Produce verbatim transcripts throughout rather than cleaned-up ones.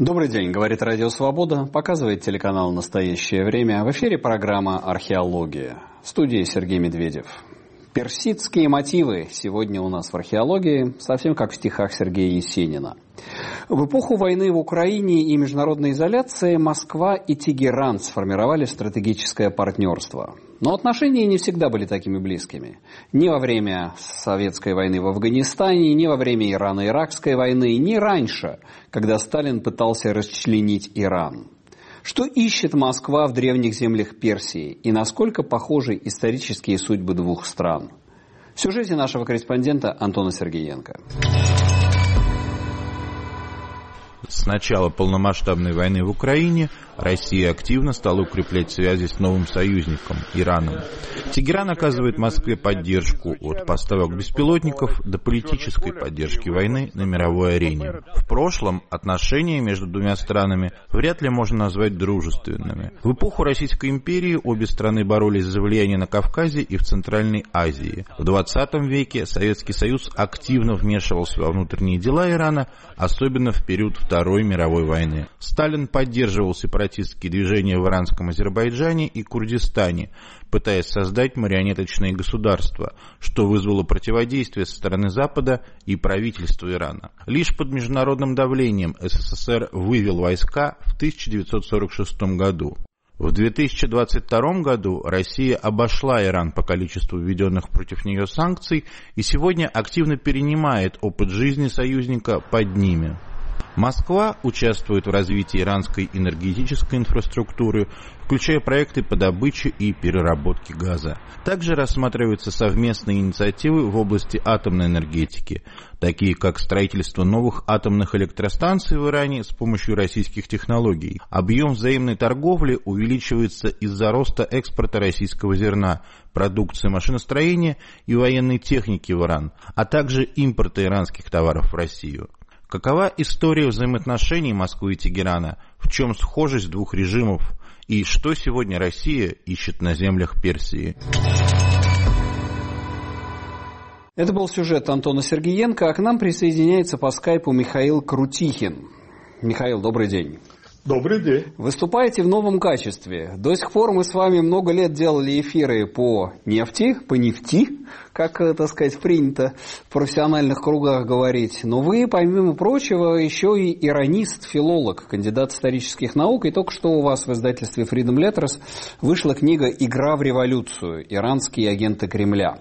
Добрый день, говорит Радио Свобода, показывает телеканал «Настоящее время». В эфире программа «Археология». В студии Сергей Медведев. Персидские мотивы сегодня у нас в археологии, совсем как в стихах Сергея Есенина. В эпоху войны в Украине и международной изоляции Москва и Тегеран сформировали стратегическое партнерство. Но отношения не всегда были такими близкими. Ни во время советской войны в Афганистане, ни во время Ирано-Иракской войны, ни раньше, когда Сталин пытался расчленить Иран. Что ищет Москва в древних землях Персии и насколько похожи исторические судьбы двух стран? В сюжете нашего корреспондента Антона Сергеенко. С начала полномасштабной войны в Украине Россия активно стала укреплять связи с новым союзником – Ираном. Тегеран оказывает Москве поддержку от поставок беспилотников до политической поддержки войны на мировой арене. В прошлом отношения между двумя странами вряд ли можно назвать дружественными. В эпоху Российской империи обе страны боролись за влияние на Кавказе и в Центральной Азии. В двадцатом веке Советский Союз активно вмешивался во внутренние дела Ирана, особенно в период Второй мировой войны. Сталин поддерживал сепаратистские движения в иранском Азербайджане и Курдистане, пытаясь создать марионеточные государства, что вызвало противодействие со стороны Запада и правительства Ирана. Лишь под международным давлением СССР вывел войска в тысяча девятьсот сорок шестом году. В две тысячи двадцать втором году Россия обошла Иран по количеству введенных против нее санкций и сегодня активно перенимает опыт жизни союзника под ними. Москва участвует в развитии иранской энергетической инфраструктуры, включая проекты по добыче и переработке газа. Также рассматриваются совместные инициативы в области атомной энергетики, такие как строительство новых атомных электростанций в Иране с помощью российских технологий. Объем взаимной торговли увеличивается из-за роста экспорта российского зерна, продукции машиностроения и военной техники в Иран, а также импорта иранских товаров в Россию. Какова история взаимоотношений Москвы и Тегерана? В чем схожесть двух режимов? И что сегодня Россия ищет на землях Персии? Это был сюжет Антона Сергеенко, а к нам присоединяется по скайпу Михаил Крутихин. Михаил, добрый день. Добрый день. Выступаете в новом качестве. До сих пор мы с вами много лет делали эфиры по нефти, по нефти, как, так сказать, принято в профессиональных кругах говорить. Но вы, помимо прочего, еще и иранист, филолог, кандидат исторических наук. И только что у вас в издательстве Freedom Letters вышла книга «Игра в революцию. Иранские агенты Кремля».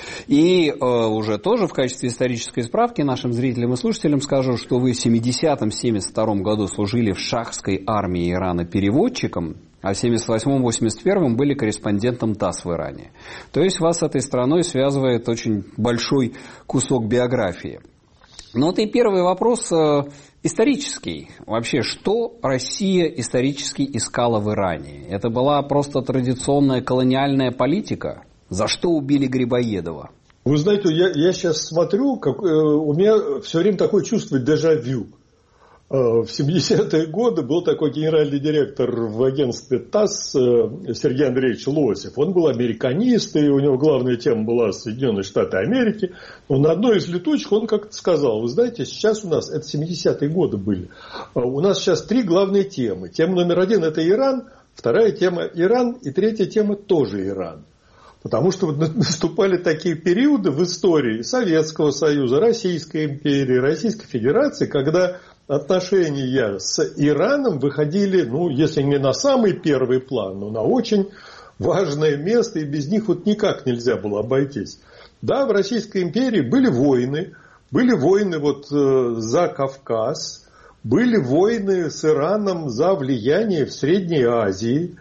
И э, уже тоже в качестве исторической справки нашим зрителям и слушателям скажу, что вы в семидесятом — семьдесят втором году служили в шахской армии Ирана переводчиком, а в семьдесят восьмом — восемьдесят первом были корреспондентом ТАСС в Иране. То есть вас с этой страной связывает очень большой кусок биографии. Но вот и первый вопрос э, исторический. Вообще, что Россия исторически искала в Иране? Это была просто традиционная колониальная политика? За что убили Грибоедова? Вы знаете, я, я сейчас смотрю, как, э, у меня все время такое чувство дежавю. Э, в семидесятые годы был такой генеральный директор в агентстве ТАСС э, Сергей Андреевич Лосев. Он был американист, и у него главная тема была Соединенные Штаты Америки. Но на одной из летучих он как-то сказал: вы знаете, сейчас у нас, это семидесятые годы были, э, у нас сейчас три главные темы. Тема номер один – это Иран, вторая тема – Иран, и третья тема – тоже Иран. Потому что наступали такие периоды в истории Советского Союза, Российской империи, Российской Федерации, когда отношения с Ираном выходили, ну, если не на самый первый план, но на очень важное место, и без них вот никак нельзя было обойтись. Да, в Российской империи были войны, были войны вот за Кавказ, были войны с Ираном за влияние в Средней Азии.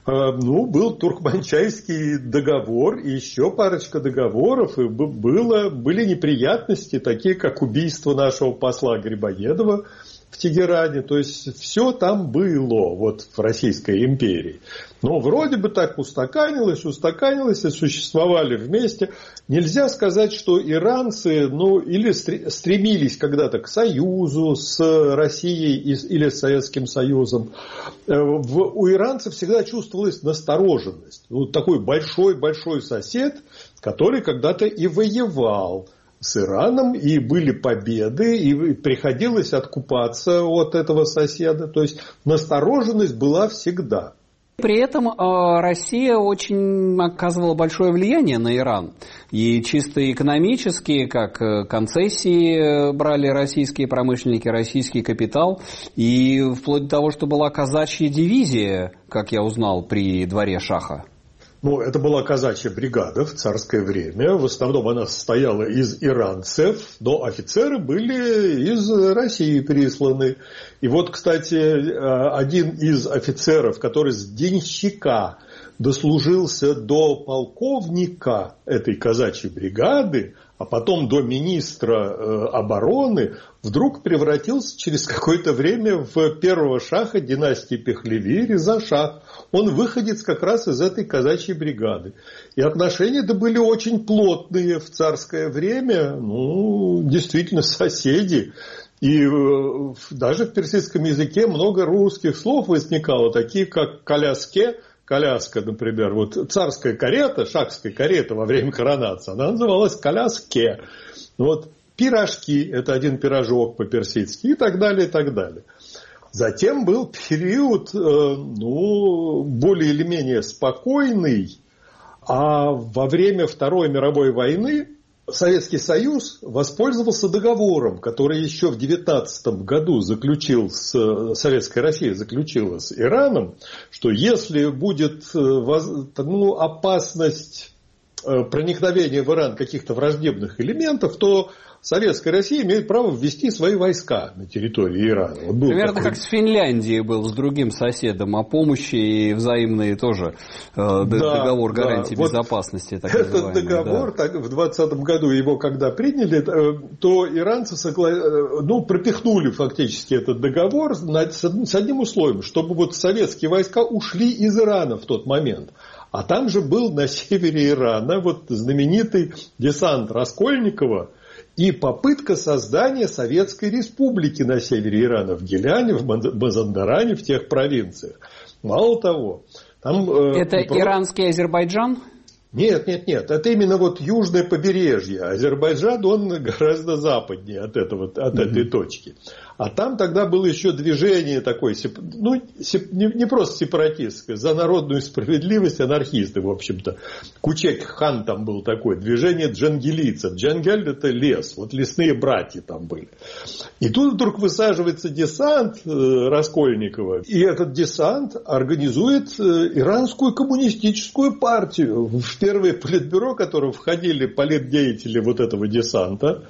Ну, был Туркманчайский договор и еще парочка договоров, и было, были неприятности, такие как убийство нашего посла Грибоедова в Тегеране. То есть все там было вот в Российской империи. Но вроде бы так устаканилось, устаканилось и существовали вместе. Нельзя сказать, что иранцы, ну, или стремились когда-то к союзу с Россией или с Советским Союзом. В, у иранцев всегда чувствовалась настороженность. Вот такой большой-большой сосед, который когда-то и воевал с Ираном, и были победы, и приходилось откупаться от этого соседа. То есть настороженность была всегда. При этом Россия очень оказывала большое влияние на Иран. И чисто экономически, как концессии брали российские промышленники, российский капитал, и вплоть до того, что была казачья дивизия, как я узнал, при дворе шаха. Ну, это была казачья бригада в царское время. В основном она состояла из иранцев, но офицеры были из России присланы. И вот, кстати, один из офицеров, который с денщика дослужился до полковника этой казачьей бригады, а потом до министра обороны, вдруг превратился через какое-то время в первого шаха династии Пехлеви, Реза Шах. Он выходец как раз из этой казачьей бригады. И отношения-то были очень плотные в царское время. Ну, действительно, соседи. И даже в персидском языке много русских слов возникало, такие как «коляске». Коляска, например, вот царская карета, шахская карета во время коронации, она называлась «коляске». Вот пирожки, это один пирожок по-персидски, и так далее, и так далее. Затем был период, ну, более или менее спокойный, а во время Второй мировой войны Советский Союз воспользовался договором, который еще в девятнадцатом году заключил с Советская Россия заключила с Ираном, что если будет ну, опасность проникновения в Иран каких-то враждебных элементов, то Советская Россия имеет право ввести свои войска на территории Ирана. Вот примерно такой... как с Финляндией был с другим соседом о помощи и взаимные тоже э, да, договор гарантии да. безопасности. Вот так этот договор да. так, в двадцатом году его когда приняли, то иранцы согла... ну, пропихнули фактически этот договор с одним условием, чтобы вот советские войска ушли из Ирана в тот момент. А там же был на севере Ирана вот знаменитый десант Раскольникова, и попытка создания Советской Республики на севере Ирана, в Гиляне, в Мазандаране, в тех провинциях. Мало того, там... Это э, иранский Азербайджан? Нет, нет, нет. Это именно вот южное побережье. Азербайджан, он гораздо западнее от, этого, от mm-hmm. этой точки. А там тогда было еще движение такое, ну, не просто сепаратистское, за народную справедливость анархисты, в общем-то. Кучек-хан там был такое, движение джангелийцев. Джангель – это лес, вот лесные братья там были. И тут вдруг высаживается десант Раскольникова, и этот десант организует иранскую коммунистическую партию. В первое политбюро, в которое входили политдеятели вот этого десанта,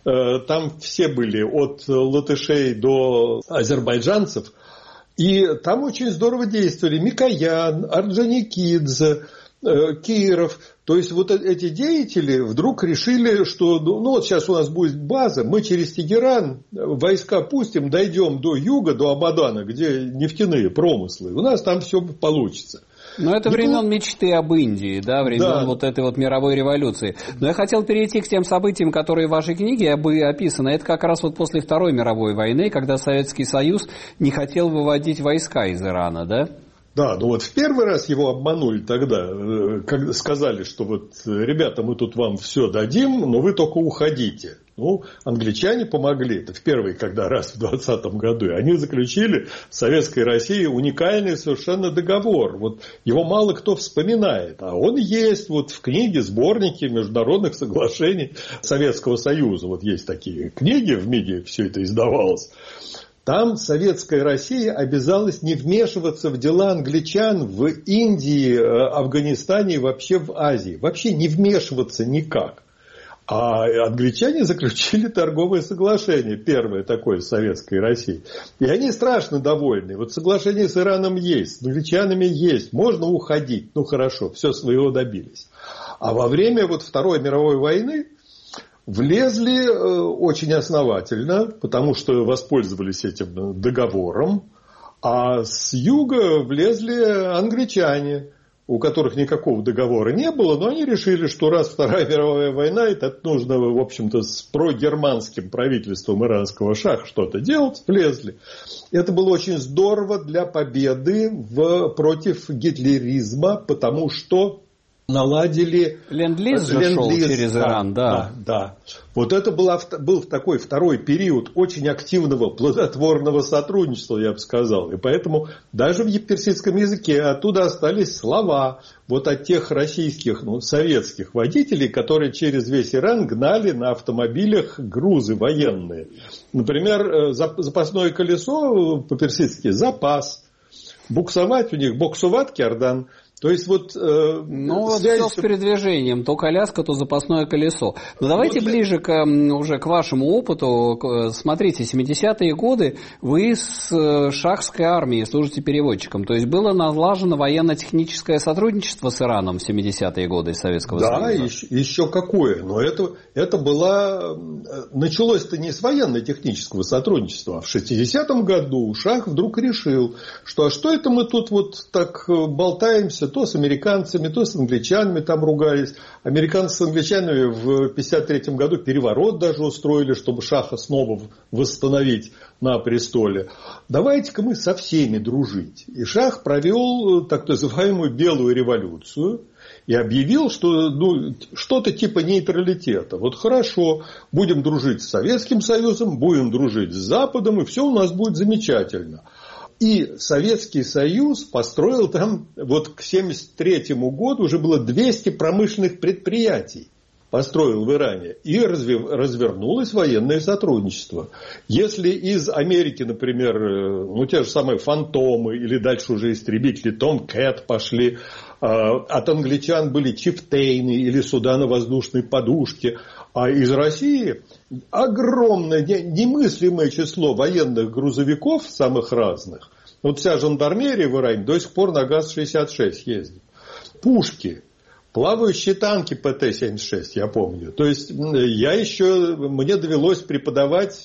там все были от латышей до азербайджанцев. И там очень здорово действовали Микоян, Орджоникидзе, Киров. То есть вот эти деятели вдруг решили, что ну вот сейчас у нас будет база, мы через Тегеран войска пустим, дойдем до юга, до Абадана, где нефтяные промыслы. У нас там все получится. Но это времен мечты об Индии, да, времен да. вот этой вот мировой революции. Но я хотел перейти к тем событиям, которые в вашей книге описаны. Это как раз вот после Второй мировой войны, когда Советский Союз не хотел выводить войска из Ирана, да? Да, ну вот в первый раз его обманули тогда, когда сказали, что вот, ребята, мы тут вам все дадим, но вы только уходите. Ну, англичане помогли. Это в первый когда раз в двадцатом году. И они заключили с Советской Россией уникальный совершенно договор. Вот его мало кто вспоминает. А он есть вот в книге, сборнике международных соглашений Советского Союза. Вот есть такие книги, в МИДе все это издавалось. Там Советская Россия обязалась не вмешиваться в дела англичан в Индии, Афганистане и вообще в Азии. Вообще не вмешиваться никак. А англичане заключили торговое соглашение, первое такое с Советской Россией. И они страшно довольны. Вот соглашение с Ираном есть, с англичанами есть, можно уходить. Ну хорошо, все своего добились. А во время вот Второй мировой войны влезли очень основательно, потому что воспользовались этим договором, а с юга влезли англичане, у которых никакого договора не было, но они решили, что раз Вторая мировая война, это нужно, в общем-то, с прогерманским правительством иранского шаха что-то делать, влезли. Это было очень здорово для победы в, против гитлеризма, потому что наладили... Ленд-лиз же ленд-лиз, шел через да, Иран, да. Да, да. Вот это была, был такой второй период очень активного, плодотворного сотрудничества, я бы сказал. И поэтому даже в персидском языке оттуда остались слова вот от тех российских, ну, советских водителей, которые через весь Иран гнали на автомобилях грузы военные. Например, запасное колесо по-персидски «запас». Буксовать у них, боксуват киардан. То есть вот... Э, ну, связь... все с передвижением. То коляска, то запасное колесо. Но давайте вот ближе к, уже к вашему опыту. Смотрите, семидесятые годы вы с шахской армией служите переводчиком. То есть было налажено военно-техническое сотрудничество с Ираном в семидесятые годы Советского да, Союза? Да, еще, еще какое. Но это, это было... Началось-то не с военно-технического сотрудничества. А в шестидесятом году Шах вдруг решил, что а что это мы тут вот так болтаемся, то с американцами, то с англичанами там ругались. Американцы с англичанами в пятьдесят третьем году переворот даже устроили, чтобы Шаха снова восстановить на престоле. Давайте-ка мы со всеми дружить. И Шах провел так называемую белую революцию и объявил, что ну, что-то типа нейтралитета. Вот хорошо, будем дружить с Советским Союзом, будем дружить с Западом, и все у нас будет замечательно. И Советский Союз построил там, вот к семьдесят третьему году уже было двести промышленных предприятий. Построил в Иране. И развернулось военное сотрудничество. Если из Америки, например, ну те же самые «Фантомы» или дальше уже истребители «Том-Кэт» пошли, от англичан были «Чифтейны» или судано-воздушные подушки, а из России огромное, немыслимое число военных грузовиков самых разных. Вот вся жандармерия в Иране до сих пор на ГАЗ шестьдесят шесть ездит. Пушки. Плавающие танки Пэ Тэ семьдесят шесть, я помню. То есть, я еще, мне довелось преподавать,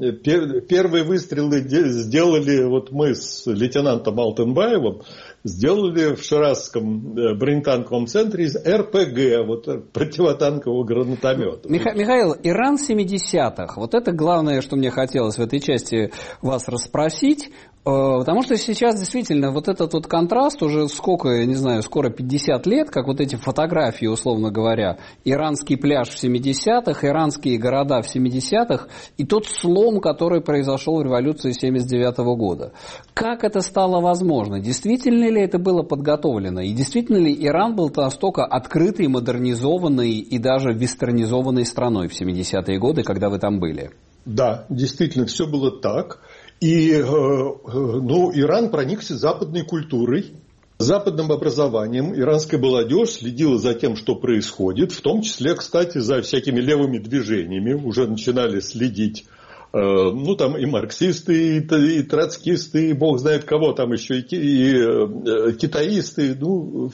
первые выстрелы сделали вот мы с лейтенантом Алтынбаевым, сделали в Ширазском бронетанковом центре из Эр Пэ Гэ, вот противотанкового гранатомета. Миха- Михаил, Иран семидесятых, вот это главное, что мне хотелось в этой части вас расспросить. Потому что сейчас действительно вот этот вот контраст уже сколько, я не знаю, скоро пятьдесят лет, как вот эти фотографии, условно говоря, иранский пляж в семидесятых, иранские города в семидесятых и тот слом, который произошел в революции семьдесят девятого года. Как это стало возможно? Действительно ли это было подготовлено? И действительно ли Иран был настолько открытой, модернизованной и даже вестернизованной страной в семидесятые годы, когда вы там были? Да, действительно, все было так. И ну, Иран проникся западной культурой, западным образованием. Иранская молодежь следила за тем, что происходит, в том числе, кстати, за всякими левыми движениями. Уже начинали следить, ну, там и марксисты, и, и троцкисты, и бог знает кого там еще, и, и китаисты, ну,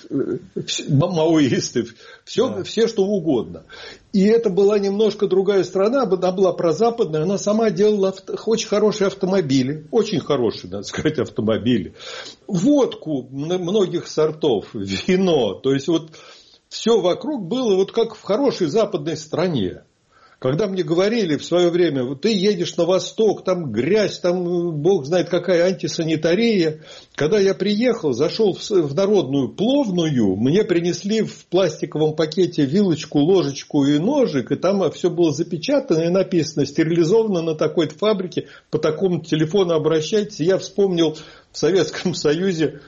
маоисты, все, да. Все что угодно. И это была немножко другая страна, она была прозападная, она сама делала авто, очень хорошие автомобили, очень хорошие, надо сказать, автомобили. Водку многих сортов, вино, то есть вот все вокруг было вот как в хорошей западной стране. Когда мне говорили в свое время, ты едешь на восток, там грязь, там бог знает какая антисанитария. Когда я приехал, зашел в народную пловную, мне принесли в пластиковом пакете вилочку, ложечку и ножик, и там все было запечатано и написано, стерилизовано на такой-то фабрике, по такому телефону обращайтесь. Я вспомнил в Советском Союзе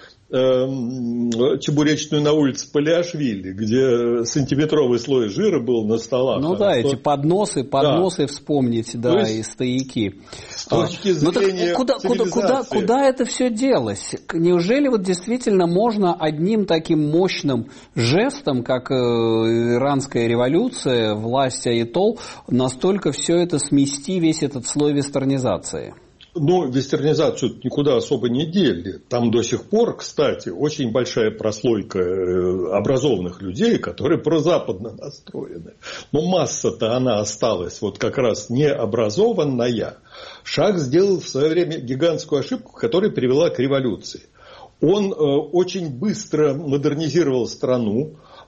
чебуречную на улице Палиашвили, где сантиметровый слой жира был на столах. Ну да, эти подносы, подносы да. Вспомнить, да, есть, и стояки. С точки зрения ну, куда, куда, куда, куда это все делось? Неужели вот действительно можно одним таким мощным жестом, как иранская революция, власть Аятол, настолько все это смести, весь этот слой вестернизации? Ну, вестернизацию никуда особо не дели. Там до сих пор, кстати, очень большая прослойка образованных людей, которые прозападно настроены. Но масса-то она осталась вот как раз необразованная. Шах сделал в свое время гигантскую ошибку, которая привела к революции. Он очень быстро модернизировал страну,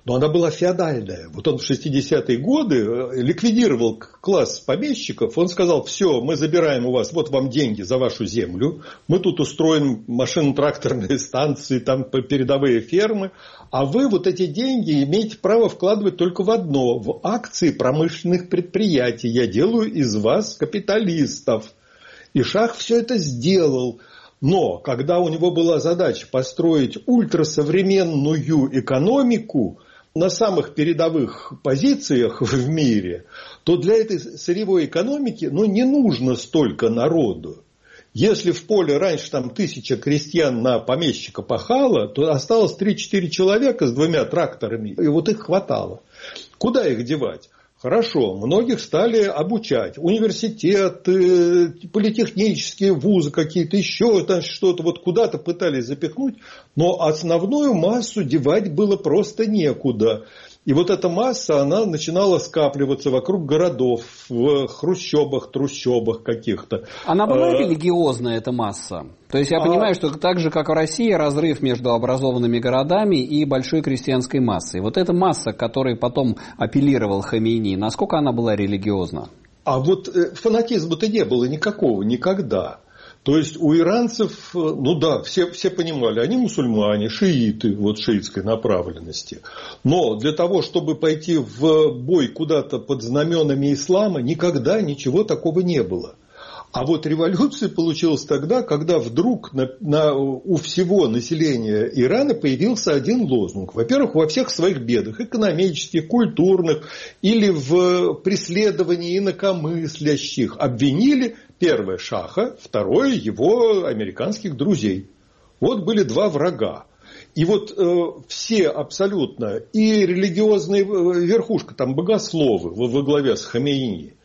но она была феодальная. Вот он в шестидесятые годы ликвидировал класс помещиков. Он сказал: все, мы забираем у вас, вот вам деньги за вашу землю. Мы тут устроим машино-тракторные станции, там передовые фермы. А вы вот эти деньги имеете право вкладывать только в одно: в акции промышленных предприятий. Я делаю из вас капиталистов. И шах все это сделал. Но когда у него была задача построить ультрасовременную экономику на самых передовых позициях в мире, то для этой сырьевой экономики ну, не нужно столько народу. Если в поле раньше там тысяча крестьян на помещика пахало, то осталось три-четыре человека с двумя тракторами, и вот их хватало. Куда их девать? Хорошо, многих стали обучать. Университеты, политехнические вузы какие-то, еще там что-то. Вот куда-то пытались запихнуть. Но основную массу девать было просто некуда. И вот эта масса, она начинала скапливаться вокруг городов, в хрущобах, трущобах каких-то. Она была а... религиозная, эта масса? То есть я а... понимаю, что так же, как в России, разрыв между образованными городами и большой крестьянской массой. Вот эта масса, к которой потом апеллировал Хомейни, насколько она была религиозна? А вот фанатизма-то не было никакого, никогда. То есть у иранцев, ну да, все, все понимали, они мусульмане, шииты, вот шиитской направленности. Но для того, чтобы пойти в бой куда-то под знаменами ислама, никогда ничего такого не было. А вот революция получилась тогда, когда вдруг на, на, у всего населения Ирана появился один лозунг. Во-первых, во всех своих бедах, экономических, культурных или в преследовании инакомыслящих обвинили первое шаха, второе его американских друзей. Вот были два врага. И вот э, все абсолютно, и религиозная верхушка, там богословы во, во главе с Хомейни,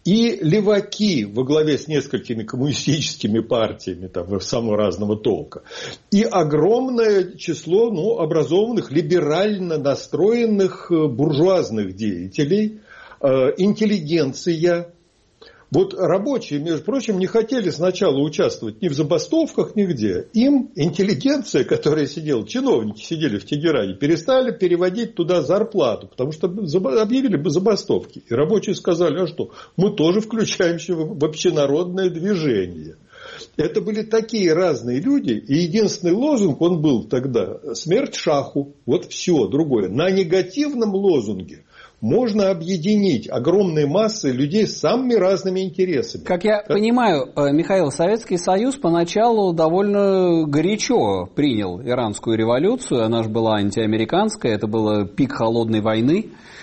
и леваки во главе с несколькими коммунистическими партиями там, самого разного толка. И огромное число ну, образованных, либерально настроенных буржуазных деятелей, э, интеллигенция. Вот рабочие, между прочим, не хотели сначала участвовать ни в забастовках, нигде. Им интеллигенция, которая сидела, чиновники сидели в Тегеране, перестали переводить туда зарплату, потому что объявили бы забастовки. И рабочие сказали: а что, мы тоже включаемся в общенародное движение. Это были такие разные люди, и единственный лозунг, он был тогда: смерть шаху, вот все, другое. На негативном лозунге можно объединить огромные массы людей с самыми разными интересами. Как я как... понимаю, Михаил, Советский Союз поначалу довольно горячо принял иранскую революцию. Она же была антиамериканская, это был пик холодной войны.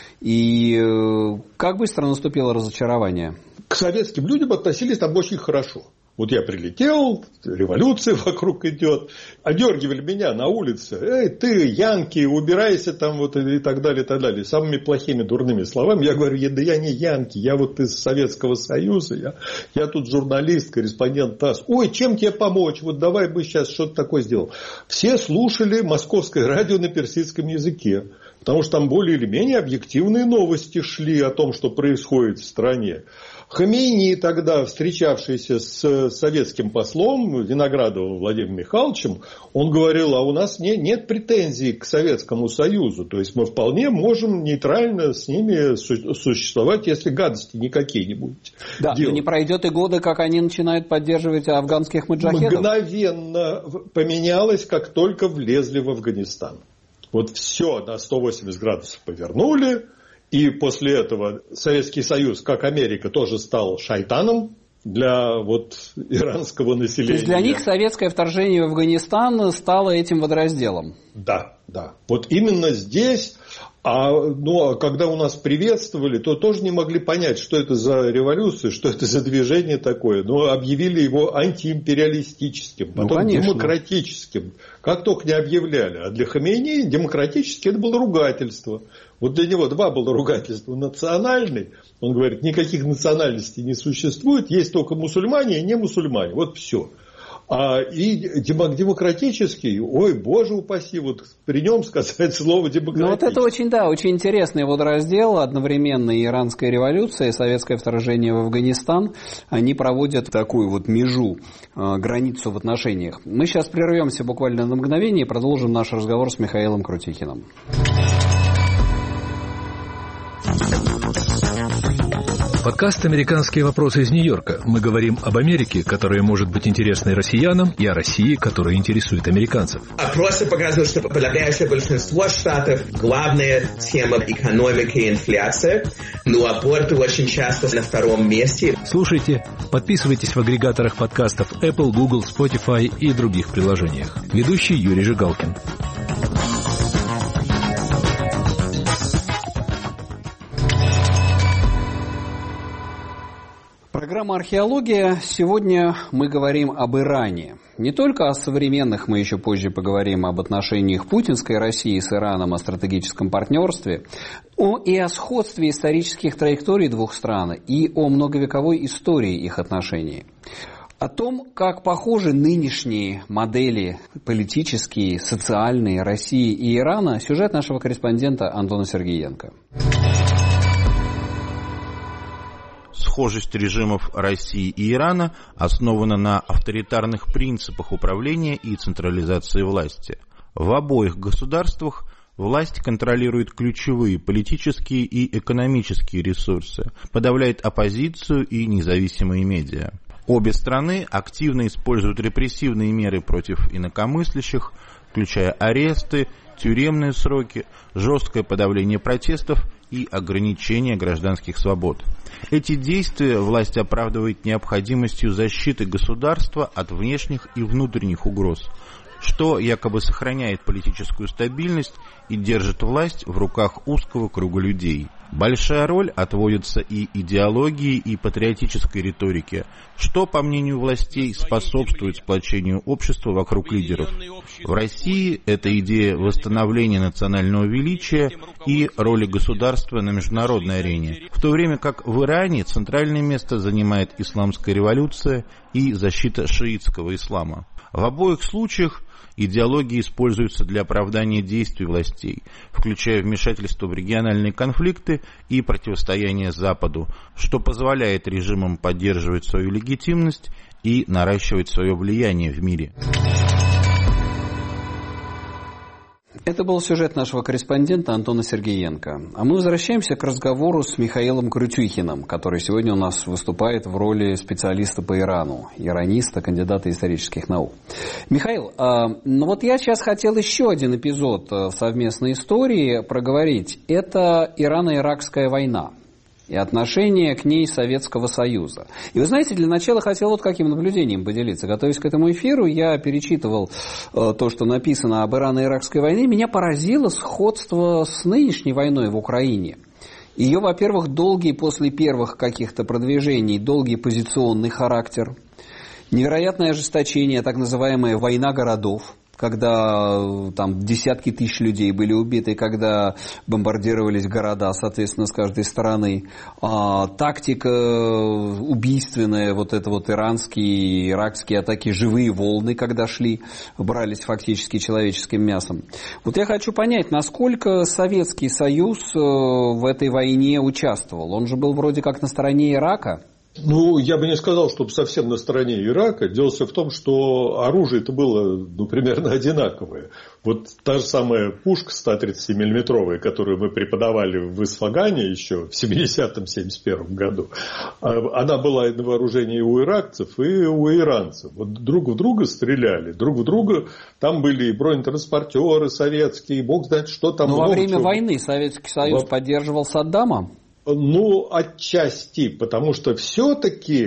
И как быстро наступило разочарование? К советским людям относились там очень хорошо. Вот я прилетел, революция вокруг идет, одергивали меня на улице: эй, ты, янки, убирайся там, вот, и так далее, и так далее. Самыми плохими, дурными словами. Я говорю: да я не янки, я вот из Советского Союза, я, я тут журналист, корреспондент ТАСС. Ой, чем тебе помочь? Вот давай бы сейчас что-то такое сделал. Все слушали московское радио на персидском языке, потому что там более или менее объективные новости шли о том, что происходит в стране. Хомейни тогда, встречавшийся с советским послом Виноградовым Владимиром Михайловичем, он говорил: а у нас не, нет претензий к Советскому Союзу. То есть мы вполне можем нейтрально с ними существовать, если гадости никакие не будете да, делать. Не пройдет и года, как они начинают поддерживать афганских маджахедов. Мгновенно поменялось, как только влезли в Афганистан. Вот все на сто восемьдесят градусов повернули. И после этого Советский Союз, как Америка, тоже стал шайтаном для вот иранского населения. То есть для них советское вторжение в Афганистан стало этим водоразделом? Да, да. Вот именно здесь. А ну, когда у нас приветствовали, то тоже не могли понять, что это за революция, что это за движение такое. Но объявили его антиимпериалистическим, потом ну, демократическим. Как только не объявляли. А для Хомейни демократически это было ругательство. Вот для него два было ругательства. Национальный, он говорит, никаких национальностей не существует, есть только мусульмане и не мусульмане. Вот все. А и демократический, ой, боже упаси, вот при нем сказать слово демократический. Ну вот это очень, да, очень интересный водораздел. Одновременно и иранская революция, и советское вторжение в Афганистан, они проводят такую вот межу, границу в отношениях. Мы сейчас прервемся буквально на мгновение и продолжим наш разговор с Михаилом Крутихиным. Подкаст «Американские вопросы» из Нью-Йорка. Мы говорим об Америке, которая может быть интересной россиянам, и о России, которая интересует американцев. Просто показывают, что подавляющее большинство штатов главная тема экономики и инфляция, но аборты очень часто на втором месте. Слушайте, подписывайтесь в агрегаторах подкастов Apple, Google, Spotify и других приложениях. Ведущий Юрий Жигалкин. Программа «Археология». Сегодня мы говорим об Иране. Не только о современных, мы еще позже поговорим об отношениях путинской России с Ираном, о стратегическом партнерстве, но и о сходстве исторических траекторий двух стран и о многовековой истории их отношений. О том, как похожи нынешние модели политические, социальные России и Ирана, сюжет нашего корреспондента Антона Сергеенко. Схожесть режимов России и Ирана основана на авторитарных принципах управления и централизации власти. В обоих государствах власть контролирует ключевые политические и экономические ресурсы, подавляет оппозицию и независимые медиа. Обе страны активно используют репрессивные меры против инакомыслящих, включая аресты, тюремные сроки, жесткое подавление протестов и ограничение гражданских свобод. Эти действия власть оправдывает необходимостью защиты государства от внешних и внутренних угроз, что якобы сохраняет политическую стабильность и держит власть в руках узкого круга людей. Большая роль отводится и идеологии, и патриотической риторике, что, по мнению властей, способствует сплочению общества вокруг лидеров. В России это идея восстановления национального величия и роли государства на международной арене, в то время как в Иране центральное место занимает исламская революция и защита шиитского ислама. В обоих случаях идеологии используются для оправдания действий властей, включая вмешательство в региональные конфликты и противостояние Западу, что позволяет режимам поддерживать свою легитимность и наращивать свое влияние в мире. Это был сюжет нашего корреспондента Антона Сергеенко. А мы возвращаемся к разговору с Михаилом Крутюхиным, который сегодня у нас выступает в роли специалиста по Ирану, ираниста, кандидата исторических наук. Михаил, ну вот я сейчас хотел еще один эпизод совместной истории проговорить. Это Ирано-Иракская война и отношение к ней Советского Союза. И вы знаете, для начала хотел вот каким наблюдением поделиться. Готовясь к этому эфиру, я перечитывал э, то, что написано об Ирано-Иракской войне. Меня поразило сходство с нынешней войной в Украине. Ее, во-первых, долгий после первых каких-то продвижений, долгий позиционный характер, невероятное ожесточение, так называемая «война городов», когда там десятки тысяч людей были убиты, когда бомбардировались города, соответственно, с каждой стороны. А, тактика убийственная, вот это вот иранские, иракские атаки, живые волны, когда шли, брались фактически человеческим мясом. Вот я хочу понять, насколько Советский Союз в этой войне участвовал? Он же был вроде как на стороне Ирака. Ну, я бы не сказал, чтобы совсем на стороне Ирака. Дело все в том, что оружие-то было, ну, примерно одинаковое. Вот та же самая пушка сто тридцать миллиметровая, которую мы преподавали в Исфагане еще в семидесятом — семьдесят первом году, она была на вооружении у иракцев и у иранцев. Вот друг в друга стреляли, друг в друга. Там были и бронетранспортеры советские, бог знает, что там. Но во время чего. войны Советский Союз во... поддерживал Саддама? Ну, отчасти, потому что все-таки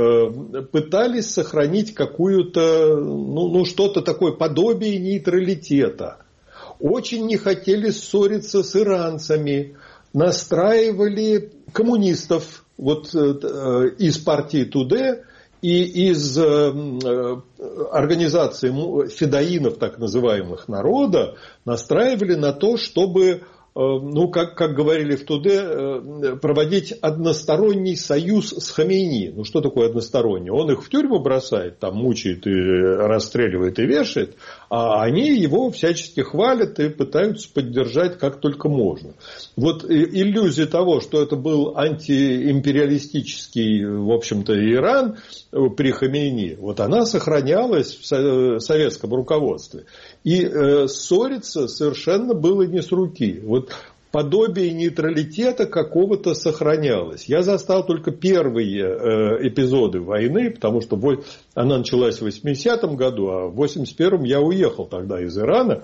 э, пытались сохранить какую-то, ну, ну, что-то такое подобие нейтралитета. Очень не хотели ссориться с иранцами, настраивали коммунистов вот, э, из партии Туде и из э, организации федоинов, так называемых, народа, настраивали на то, чтобы... ну, как, как говорили в Туде, проводить односторонний союз с Хамейни. Ну, что такое односторонний? Он их в тюрьму бросает, там мучает и расстреливает и вешает, а они его всячески хвалят и пытаются поддержать как только можно. Вот иллюзия того, что это был антиимпериалистический, в общем-то, Иран при Хамейни, вот она сохранялась в советском руководстве. И э, ссориться совершенно было не с руки. Вот подобие нейтралитета какого-то сохранялось. Я застал только первые э, эпизоды войны, потому что она началась в восьмидесятом году, а в восемьдесят первом я уехал тогда из Ирана.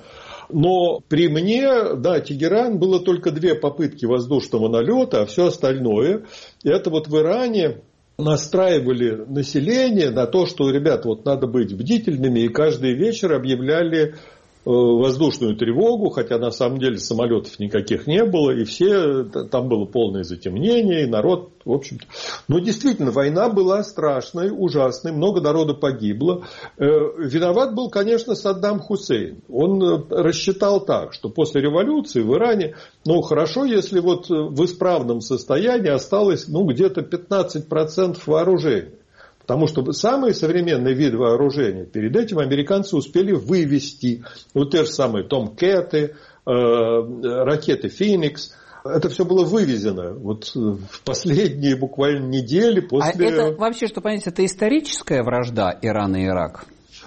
Но при мне, да, Тегеран, было только две попытки воздушного налета, а все остальное, это вот в Иране настраивали население на то, что, ребят, вот надо быть бдительными, и каждый вечер объявляли воздушную тревогу, хотя на самом деле самолетов никаких не было, и все, там было полное затемнение, и народ, в общем-то... Но действительно, война была страшной, ужасной, много народу погибло. Виноват был, конечно, Саддам Хусейн. Он рассчитал так, что после революции в Иране, ну, хорошо, если вот в исправном состоянии осталось, ну, где-то пятнадцать процентов вооружения. Потому что самый современный вид вооружения перед этим американцы успели вывести. Вот те же самые Томкеты, э, ракеты Феникс. Это все было вывезено вот в последние буквально недели после... А это вообще, что понять, это историческая вражда Ирана и Ирака?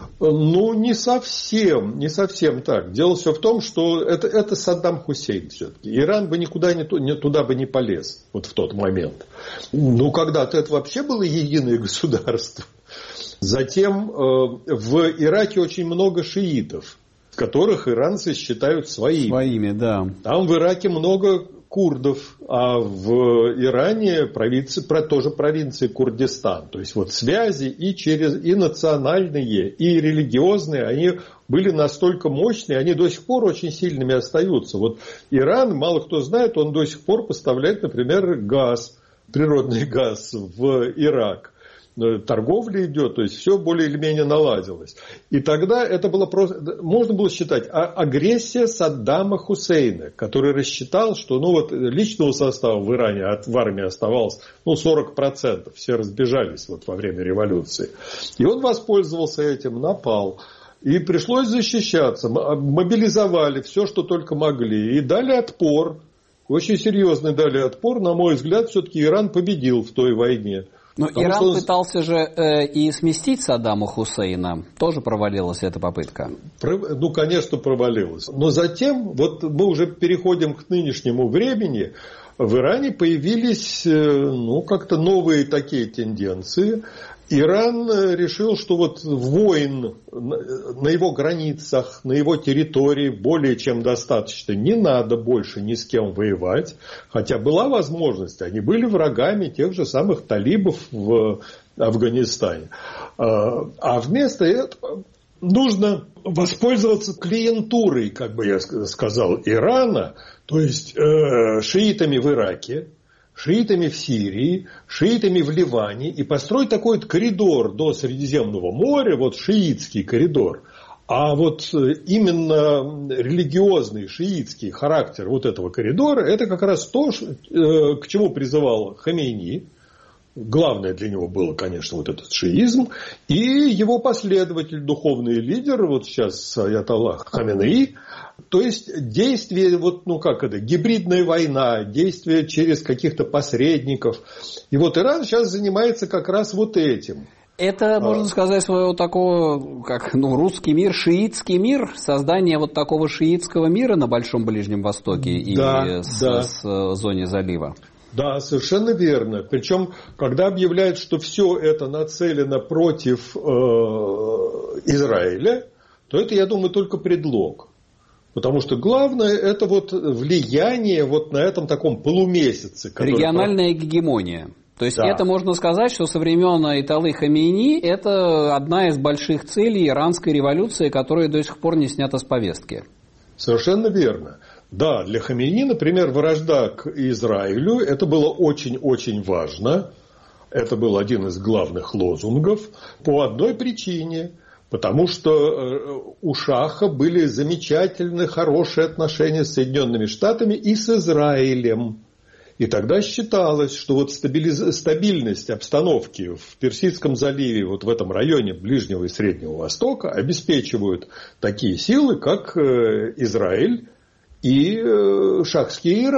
Ну, не совсем, не совсем так. Дело все в том, что это, это Саддам Хусейн все-таки. Иран бы никуда не, не, туда бы не полез вот в тот момент. Ну, когда-то это вообще было единое государство. Затем э, в Ираке очень много шиитов, которых иранцы считают своими. Своими, да. Там в Ираке много курдов, а в Иране провинции, тоже провинции Курдистан. То есть вот связи и, через, и национальные, и религиозные, они были настолько мощные, они до сих пор очень сильными остаются. Вот Иран, мало кто знает, он до сих пор поставляет, например, газ, природный газ в Ирак. Торговля идет, то есть все более или менее наладилось. И тогда это было просто, можно было считать, а, агрессия Саддама Хусейна, который рассчитал, что ну вот личного состава в Иране от, в армии оставалось ну, сорок процентов, все разбежались вот во время революции. И он воспользовался этим, напал. И пришлось защищаться, мобилизовали все, что только могли, и дали отпор, очень серьезный дали отпор. На мой взгляд, все-таки Иран победил в той войне. Но Потому Иран что... пытался же э, и сместить Саддама Хусейна. Тоже провалилась эта попытка. Ну, конечно, провалилась. Но затем, вот мы уже переходим к нынешнему времени, в Иране появились, ну, как-то новые такие тенденции. Иран решил, что вот войн на его границах, на его территории более чем достаточно. Не надо больше ни с кем воевать. Хотя была возможность. Они были врагами тех же самых талибов в Афганистане. А вместо этого нужно воспользоваться клиентурой, как бы я сказал, Ирана. То есть шиитами в Ираке, шиитами в Сирии, шиитами в Ливане, и построить такой вот коридор до Средиземного моря, вот шиитский коридор. А вот именно религиозный шиитский характер вот этого коридора, это как раз то, к чему призывал Хамейни. Главное для него было, конечно, вот этот шиизм. И его последователь, духовный лидер, вот сейчас аятоллах Хаменеи. То есть действие, вот, ну как это, гибридная война, действие через каких-то посредников. И вот Иран сейчас занимается как раз вот этим. Это, можно сказать, своего такого, как ну, русский мир, шиитский мир, создание вот такого шиитского мира на Большом Ближнем Востоке да, и с, да. с, с зоне залива. Да, совершенно верно. Причем, когда объявляют, что все это нацелено против э, Израиля, то это, я думаю, только предлог. Потому что главное это вот влияние вот на этом таком полумесяце. Региональная гегемония. То есть да. Это можно сказать, что со времен Аятоллы Хамейни это одна из больших целей иранской революции, которая до сих пор не снята с повестки. Совершенно верно. Да, для Хамейни, например, вражда к Израилю, это было очень-очень важно. Это был один из главных лозунгов по одной причине. Потому что у Шаха были замечательные, хорошие отношения с Соединенными Штатами и с Израилем. И тогда считалось, что вот стабилиз... стабильность обстановки в Персидском заливе, вот в этом районе Ближнего и Среднего Востока, обеспечивают такие силы, как Израиль и шахский Иран.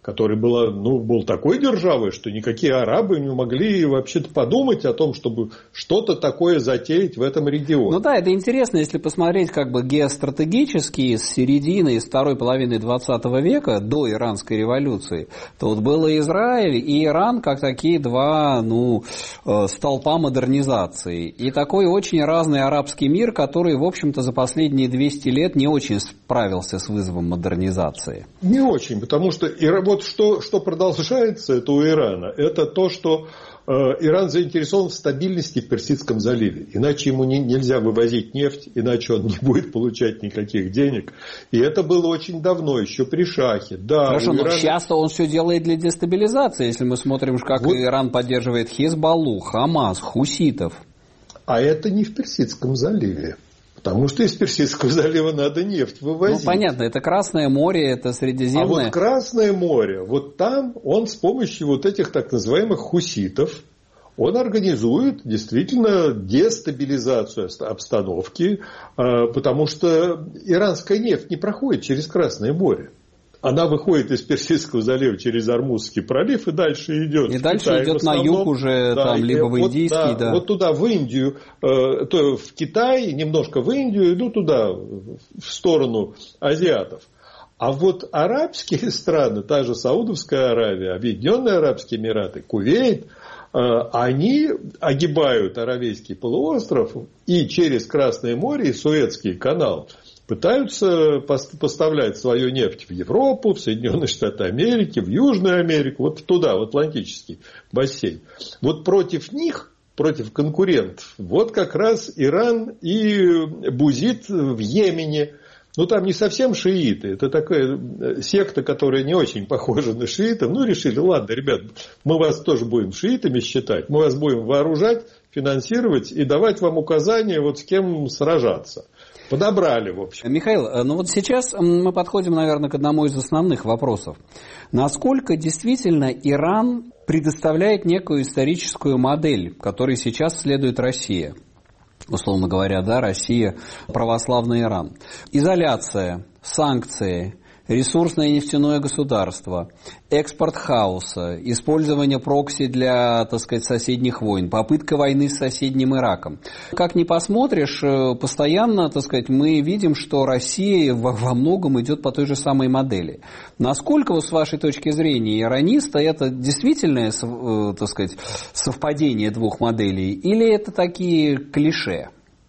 который была, ну, был такой державой, что никакие арабы не могли вообще-то подумать о том, чтобы что-то такое затеять в этом регионе. Ну да, это интересно, если посмотреть как бы геостратегически с середины, с второй половины двадцатого века до Иранской революции, то вот было Израиль и Иран как такие два, ну, столпа модернизации. И такой очень разный арабский мир, который, в общем-то, за последние двести лет не очень справился с вызовом модернизации. Не очень, потому что вот что, что продолжается это у Ирана, это то, что э, Иран заинтересован в стабильности в Персидском заливе. Иначе ему не, нельзя вывозить нефть, иначе он не будет получать никаких денег. И это было очень давно, еще при Шахе. Да, Хорошо, Ирана... но часто он все делает для дестабилизации, если мы смотрим, как вот. Иран поддерживает Хизбаллу, Хамас, хуситов. А это не в Персидском заливе. Потому что из Персидского залива надо нефть вывозить. Ну, понятно, это Красное море, это Средиземное. А вот Красное море, вот там он с помощью вот этих так называемых хуситов, он организует действительно дестабилизацию обстановки, потому что иранская нефть не проходит через Красное море. Она выходит из Персидского залива через Армузский пролив и дальше идет. И дальше Китай, идет на юг уже, да, там, либо в Индийский. Вот, да, да. вот туда, в Индию, э, то в Китай, немножко в Индию, иду туда, в сторону азиатов. А вот арабские страны, та же Саудовская Аравия, Объединенные Арабские Эмираты, Кувейт, э, они огибают Аравийский полуостров и через Красное море и Суэцкий канал пытаются поставлять свою нефть в Европу, в Соединенные Штаты Америки, в Южную Америку, вот туда, в Атлантический бассейн. Вот против них, против конкурентов, вот как раз Иран и бузит в Йемене. Ну, там не совсем шииты, это такая секта, которая не очень похожа на шиитов. Ну, решили, ладно, ребят, мы вас тоже будем шиитами считать, мы вас будем вооружать, финансировать и давать вам указания, вот с кем сражаться. Подобрали, в общем. Михаил, ну вот сейчас мы подходим, наверное, к одному из основных вопросов. Насколько действительно Иран предоставляет некую историческую модель, которой сейчас следует Россия? Условно говоря, да, Россия, православный Иран. Изоляция, санкции, ресурсное нефтяное государство, экспорт хаоса, использование прокси для, так сказать, соседних войн, попытка войны с соседним Ираком. Как ни посмотришь, постоянно, так сказать, мы видим, что Россия во многом идет по той же самой модели. Насколько, с вашей точки зрения, ирониста, это действительное, так сказать, совпадение двух моделей, или это такие клише?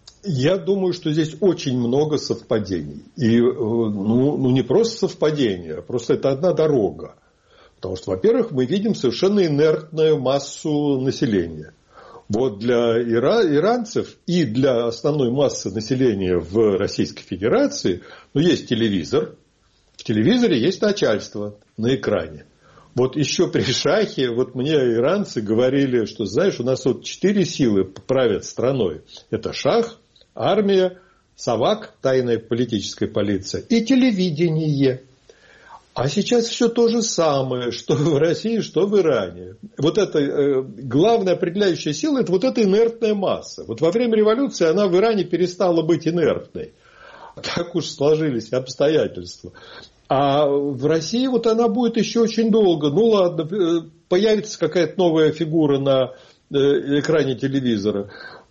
Я думаю, что здесь очень много совпадений. И ну, ну не просто совпадения, а просто это одна дорога. Потому что, во-первых, мы видим совершенно инертную массу населения. Вот для ира- иранцев и для основной массы населения в Российской Федерации, ну, есть телевизор. В телевизоре есть начальство на экране. Вот еще при Шахе, вот мне иранцы говорили, что, знаешь, у нас вот четыре силы правят страной. Это Шах, армия, Савак, тайная политическая полиция, и телевидение. А сейчас все то же самое, что в России, что в Иране. Вот это э, главная определяющая сила, это вот эта инертная масса. Вот во время революции она в Иране перестала быть инертной. Так уж сложились обстоятельства. А в России вот она будет еще очень долго. Ну ладно, появится какая-то новая фигура на экране телевизора.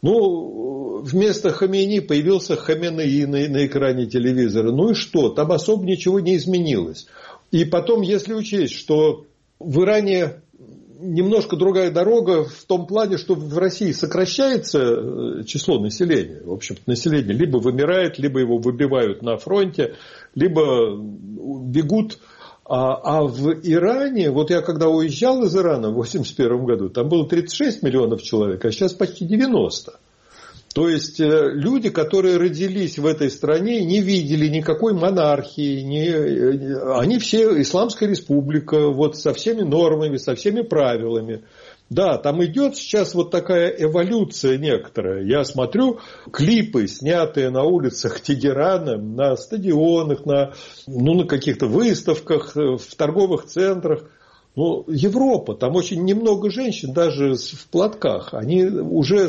Ну, вместо Хамейни появился Хаменеи на, на экране телевизора. Ну и что? Там особо ничего не изменилось. И потом, если учесть, что в Иране немножко другая дорога в том плане, что в России сокращается число населения. В общем-то, население либо вымирает, либо его выбивают на фронте, либо бегут. А, а в Иране, вот я когда уезжал из Ирана в восемьдесят первом году, там было тридцать шесть миллионов человек, а сейчас почти девяносто. То есть люди, которые родились в этой стране, не видели никакой монархии, не, они все исламская республика, вот со всеми нормами, со всеми правилами. Да, там идет сейчас вот такая эволюция некоторая. Я смотрю клипы, снятые на улицах Тегерана, на стадионах, на, ну, на каких-то выставках, в торговых центрах. Ну, Европа, там очень немного женщин, даже в платках. Они уже,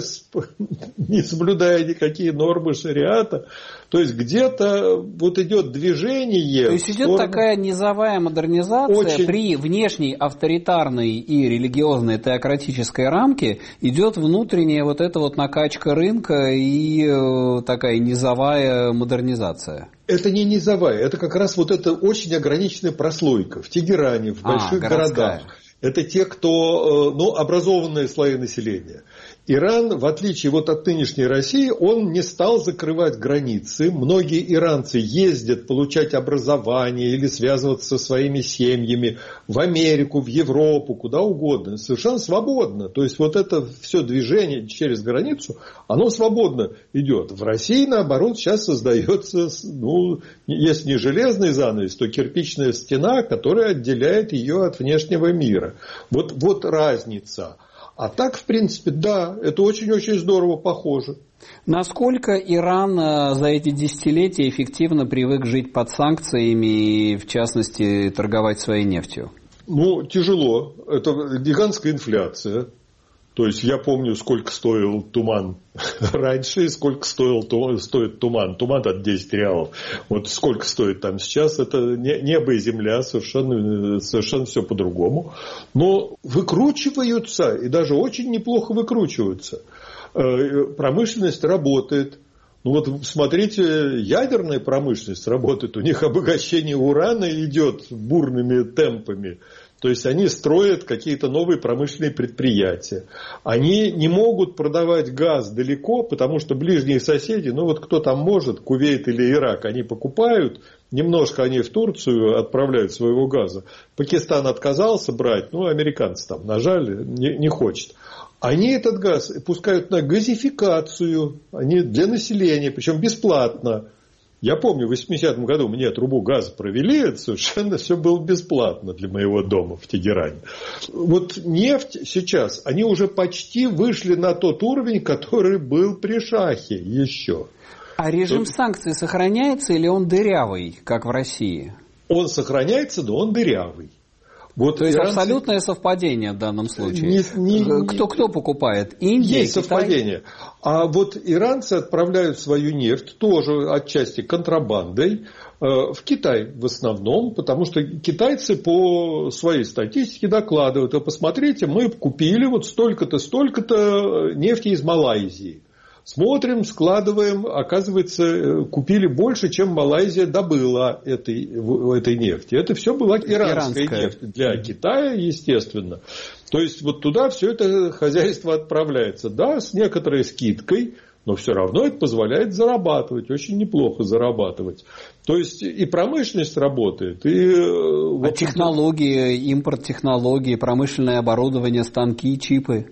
не соблюдая никакие нормы шариата, то есть где-то вот идет движение. То есть идет сторону... такая низовая модернизация очень... при внешней авторитарной и религиозной теократической рамке, идет внутренняя вот эта вот накачка рынка и такая низовая модернизация. Это не низовая, это как раз вот эта очень ограниченная прослойка в Тегеране, в больших а, городах. Это те, кто, ну, образованные слои населения. Иран, в отличие вот от нынешней России, он не стал закрывать границы. Многие иранцы ездят получать образование или связываться со своими семьями в Америку, в Европу, куда угодно. Совершенно свободно. То есть вот это все движение через границу, оно свободно идет. В России, наоборот, сейчас создается, ну, если не железный занавес, то кирпичная стена, которая отделяет ее от внешнего мира. Вот, вот разница. А так, в принципе, да, это очень-очень здорово похоже. Насколько Иран за эти десятилетия эффективно привык жить под санкциями и, в частности, торговать своей нефтью? Ну, тяжело. Это гигантская инфляция. То есть, я помню, сколько стоил туман раньше и сколько стоил, стоит туман. Туман от десять реалов. Вот сколько стоит там сейчас, это небо и земля, совершенно, совершенно все по-другому. Но выкручиваются, и даже очень неплохо выкручиваются. Промышленность работает. Ну вот смотрите, ядерная промышленность работает. У них обогащение урана идет бурными темпами. То есть они строят какие-то новые промышленные предприятия. Они не могут продавать газ далеко, потому что ближние соседи, ну вот кто там может, Кувейт или Ирак, они покупают, немножко они в Турцию отправляют своего газа. Пакистан отказался брать, ну американцы там нажали, не, не хочет. Они этот газ пускают на газификацию, они для населения, причем бесплатно. Я помню, в восьмидесятом году мне трубу газа провели, это совершенно все было бесплатно для моего дома в Тегеране. Вот нефть сейчас, они уже почти вышли на тот уровень, который был при Шахе еще. А режим То... санкций сохраняется или он дырявый, как в России? Он сохраняется, но он дырявый. Вот То есть иранцы... абсолютное совпадение в данном случае. Не, не, кто, кто покупает? Индия, Есть Китай? совпадение. А вот иранцы отправляют свою нефть тоже отчасти контрабандой в Китай в основном, потому что китайцы по своей статистике докладывают: а посмотрите, мы купили вот столько-то, столько-то нефти из Малайзии. Смотрим, складываем, оказывается, купили больше, чем Малайзия добыла этой, этой нефти. Это все была иранская, иранская нефть для Китая, естественно. То есть вот туда все это хозяйство отправляется. Да, с некоторой скидкой, но все равно это позволяет зарабатывать, очень неплохо зарабатывать. То есть и промышленность работает, и... А технологии, импорт технологий, промышленное оборудование, станки, чипы?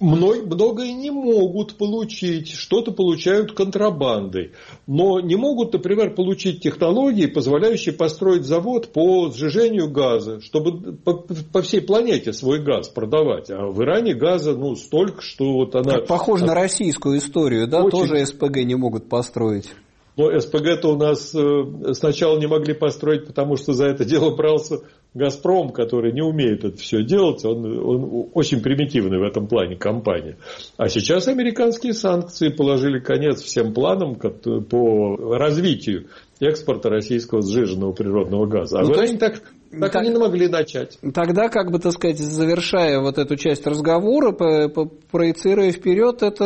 Многое не могут получить, что-то получают контрабандой. Но не могут, например, получить технологии, позволяющие построить завод по сжижению газа, чтобы по, по всей планете свой газ продавать. А в Иране газа ну, столько, что вот она... Как похоже на российскую историю, да? Очень... Тоже СПГ не могут построить. Но СПГ-то у нас сначала не могли построить, потому что за это дело брался «Газпром», который не умеет это все делать. Он, он очень примитивный в этом плане компания. А сейчас американские санкции положили конец всем планам по развитию экспорта российского сжиженного природного газа. А ну, вы так... Так, так они не могли начать. Тогда, как бы, так сказать, завершая вот эту часть разговора, по, по, проецируя вперед, это,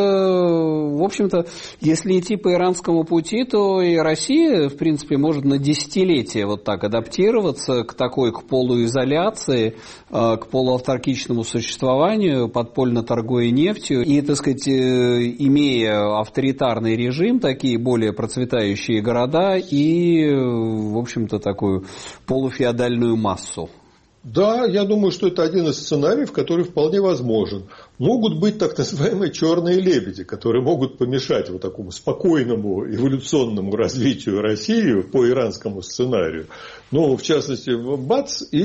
в общем-то, если идти по иранскому пути, то и Россия, в принципе, может на десятилетия вот так адаптироваться к такой, к полуизоляции, к полуавтаркичному существованию, подпольно торгуя нефтью, и, так сказать, имея авторитарный режим, такие более процветающие города и, в общем-то, такую полуфеодальную массу. Да, я думаю, что это один из сценариев, который вполне возможен. Могут быть так называемые черные лебеди, которые могут помешать вот такому спокойному эволюционному развитию России по иранскому сценарию. Ну, в частности, бац, и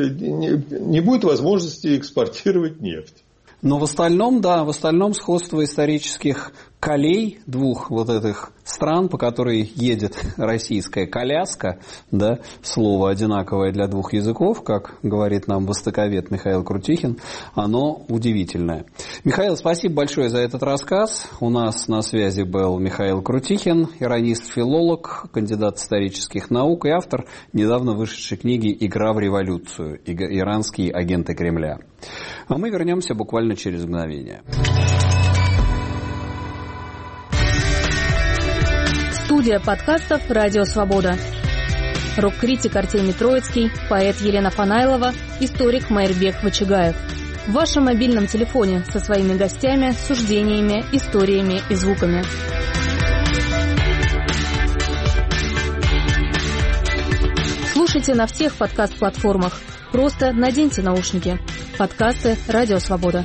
не будет возможности экспортировать нефть. Но в остальном, да, в остальном сходство исторических колей двух вот этих стран, по которой едет российская коляска, да, слово одинаковое для двух языков, как говорит нам востоковед Михаил Крутихин, оно удивительное. Михаил, спасибо большое за этот рассказ. У нас на связи был Михаил Крутихин, иронист-филолог, кандидат исторических наук и автор недавно вышедшей книги «Игра в революцию. Иранские агенты Кремля». А мы вернемся буквально через мгновение. Студия подкастов «Радио Свобода». Рок-критик Артемий Троицкий, поэт Елена Фанайлова, историк Майрбек Вачигаев. В вашем мобильном телефоне со своими гостями, суждениями, историями и звуками. Слушайте на всех подкаст-платформах. Просто наденьте наушники. Подкасты «Радио Свобода».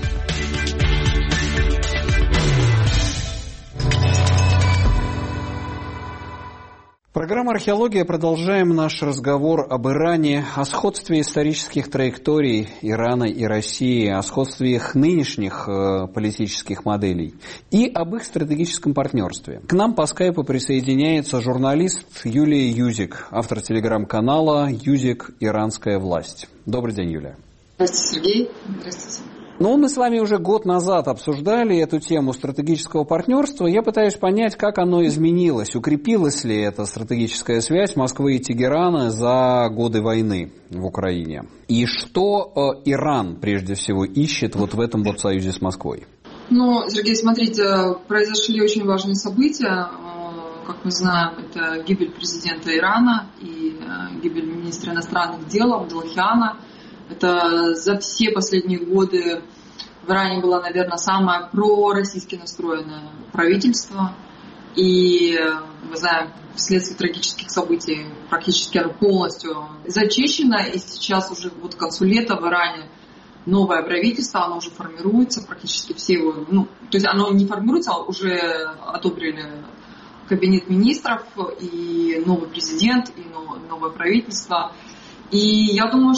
Программа «Археология». Продолжаем наш разговор об Иране, о сходстве исторических траекторий Ирана и России, о сходстве их нынешних э, политических моделей и об их стратегическом партнерстве. К нам по скайпу присоединяется журналист Юлия Юзик, автор телеграм-канала «Юзик. Иранская власть». Добрый день, Юлия. Здравствуйте, Сергей. Здравствуйте. Ну, мы с вами уже год назад обсуждали эту тему стратегического партнерства. Я пытаюсь понять, как оно изменилось, укрепилась ли эта стратегическая связь Москвы и Тегерана за годы войны в Украине. И что э, Иран, прежде всего, ищет вот в этом вот союзе с Москвой? Ну, Сергей, смотрите, произошли очень важные события. Как мы знаем, это гибель президента Ирана и гибель министра иностранных дел Абдуллахиана. Это за все последние годы в Иране было, наверное, самое пророссийски настроенное правительство. И, мы знаем, вследствие трагических событий практически оно полностью зачищено. И сейчас уже вот к концу лета в Иране новое правительство, оно уже формируется, практически все его... Ну, то есть оно не формируется, а уже одобрили кабинет министров, и новый президент, и новое правительство. И я думаю,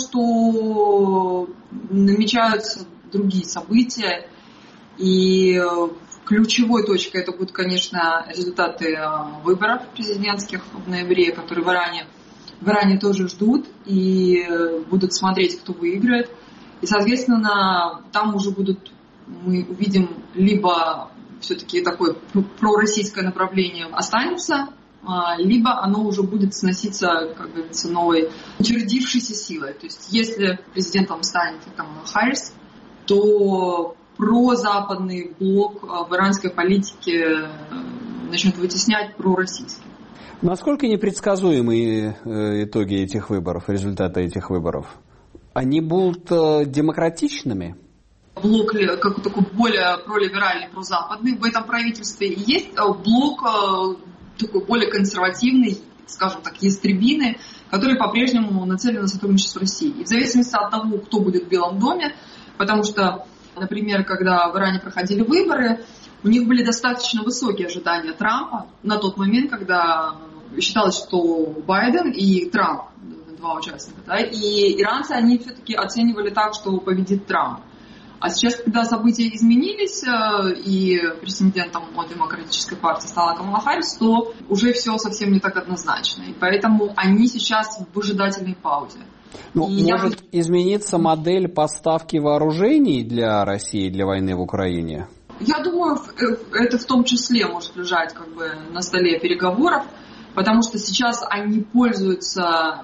что намечаются другие события, и ключевой точкой это будут, конечно, результаты выборов президентских в ноябре, которые в Иране, в Иране тоже ждут, и будут смотреть, кто выиграет. И, соответственно, там уже будут, мы увидим, либо все-таки такое пророссийское направление останется, либо оно уже будет сноситься, как говорится, новой утвердившейся силой. То есть если президентом станет Камала Харрис, то прозападный блок в иранской политике начнет вытеснять пророссийский. Насколько непредсказуемы итоги этих выборов, результаты этих выборов? Они будут демократичными? Блок как такой более пролиберальный, прозападный в этом правительстве. И есть блок такой более консервативный, скажем так, ястребиный, который по-прежнему нацелен на сотрудничество с Россией. И в зависимости от того, кто будет в Белом доме, потому что, например, когда в Иране проходили выборы, у них были достаточно высокие ожидания Трампа на тот момент, когда считалось, что Байден и Трамп, два участника, да, и иранцы, они все-таки оценивали так, что победит Трамп. А сейчас, когда события изменились, и президентом от демократической партии стала Камала Харрис, то уже все совсем не так однозначно. И поэтому они сейчас в выжидательной паузе. Ну, и может я... измениться модель поставки вооружений для России, для войны в Украине? Я думаю, это в том числе может лежать как бы на столе переговоров. Потому что сейчас они пользуются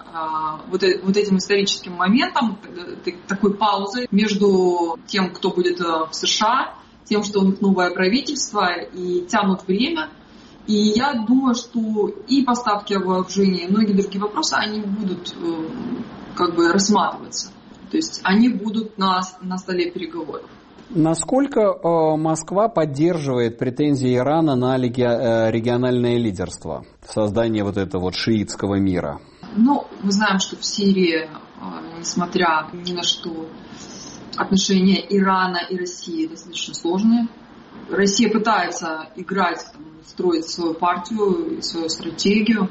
э, вот, вот этим историческим моментом, такой паузой между тем, кто будет в США, тем, что у них новое правительство, и тянут время. И я думаю, что и поставки вооружения, и многие другие вопросы, они будут э, как бы рассматриваться. То есть они будут на, на столе переговоров. Насколько э, Москва поддерживает претензии Ирана на леги... э, региональное лидерство, создание вот этого вот шиитского мира? Ну, мы знаем, что в Сирии, э, несмотря ни на что, отношения Ирана и России достаточно сложные. Россия пытается играть, там, строить свою партию, свою стратегию.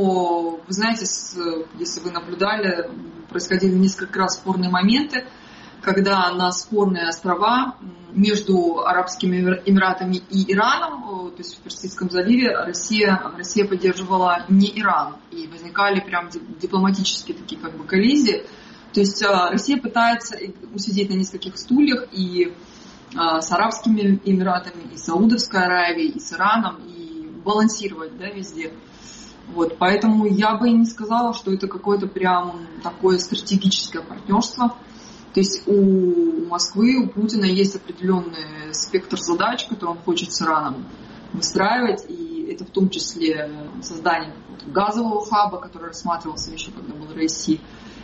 Но, вы знаете, с, если вы наблюдали, происходили несколько раз спорные моменты. когда на спорные острова между Арабскими Эмиратами и Ираном, то есть в Персидском заливе, Россия, Россия поддерживала не Иран. И возникали прям дипломатические такие как бы коллизии. То есть Россия пытается усидеть на нескольких стульях и с Арабскими Эмиратами, и с Саудовской Аравией, и с Ираном, и балансировать, да, везде. Вот, поэтому я бы не сказала, что это какое-то прям такое стратегическое партнерство. То есть у Москвы, у Путина есть определенный спектр задач, которые он хочет с Ираном выстраивать, и это в том числе создание газового хаба, который рассматривался еще, когда был Россия.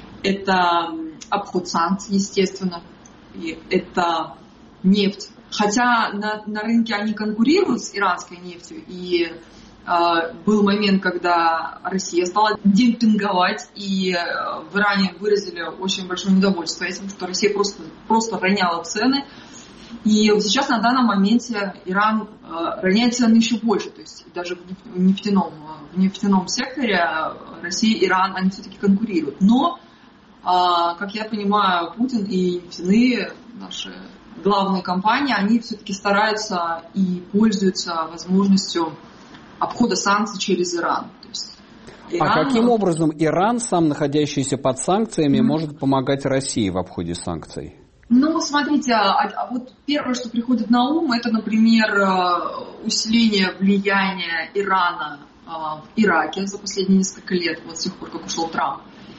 Это обход санкций, естественно, и это нефть. Хотя на, на рынке они конкурируют с иранской нефтью, и э, был момент, когда Россия стала демпинговать, и э, в Иране выразили очень большое недовольство этим, что Россия просто, просто роняла цены. И сейчас на данном моменте Иран э, роняет цены еще больше, то есть даже в нефтяном, в нефтяном секторе Россия и Иран, они все-таки конкурируют. Но, э, как я понимаю, Путин и нефтяные наши главные компании, они все-таки стараются и пользуются возможностью обхода санкций через Иран. То есть Иран... А каким образом Иран, сам находящийся под санкциями, mm-hmm. может помогать России в обходе санкций? Ну, смотрите, а, а вот первое, что приходит на ум, это, например, усиление влияния Ирана в Ираке за последние несколько лет, вот с тех пор, как ушел Трамп.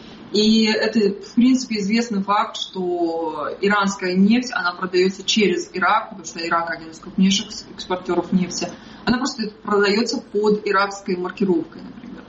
И это, в принципе, известный факт, что иранская нефть, она продается через Ирак, потому что Ирак один из крупнейших экспортеров нефти. Она просто продается под иракской маркировкой, например.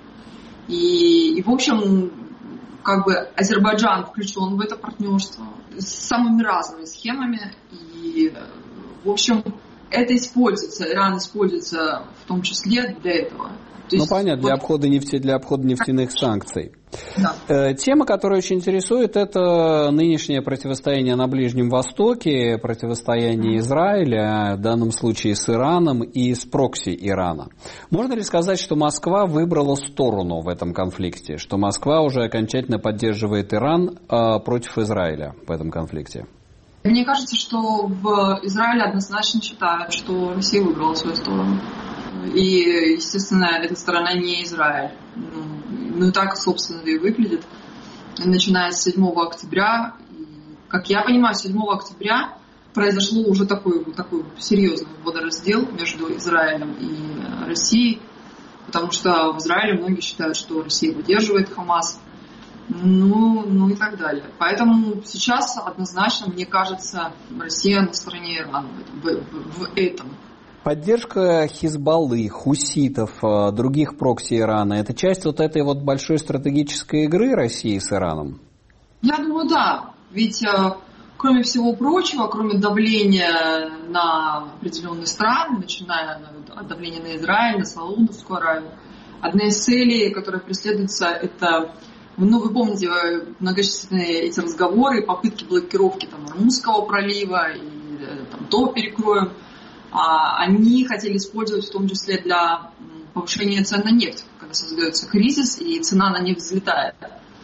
И, и в общем, как бы Азербайджан включен в это партнерство с самыми разными схемами. И, в общем, это используется, Иран используется в том числе для этого. То есть, ну, понятно, вот... для обхода нефти, для обхода нефтяных санкций. Да. Тема, которая очень интересует, это нынешнее противостояние на Ближнем Востоке, противостояние Израиля, в данном случае с Ираном и с прокси Ирана. Можно ли сказать, что Москва выбрала сторону в этом конфликте, что Москва уже окончательно поддерживает Иран против Израиля в этом конфликте? Мне кажется, что в Израиле однозначно считают, что Россия выбрала свою сторону. И, естественно, эта сторона не Израиль. Ну и так, собственно, и выглядит. Начиная с седьмого октября, как я понимаю, седьмого октября произошло уже такой, такой серьезный водораздел между Израилем и Россией, потому что в Израиле многие считают, что Россия поддерживает Хамас, ну, ну и так далее. Поэтому сейчас однозначно, мне кажется, Россия на стороне Ирана в, в, в этом. Поддержка Хизбаллы, хуситов, других прокси Ирана – это часть вот этой вот большой стратегической игры России с Ираном? Я думаю, да. Ведь, кроме всего прочего, кроме давления на определенные страны, начиная от давления на Израиль, на Саудовскую Аравию, одна из целей, которая преследуется, это, ну, вы помните, многочисленные эти разговоры, попытки блокировки там, Ормузского пролива, и там, то перекроем. Они хотели использовать в том числе для повышения цен на нефть, когда создается кризис и цена на нефть взлетает.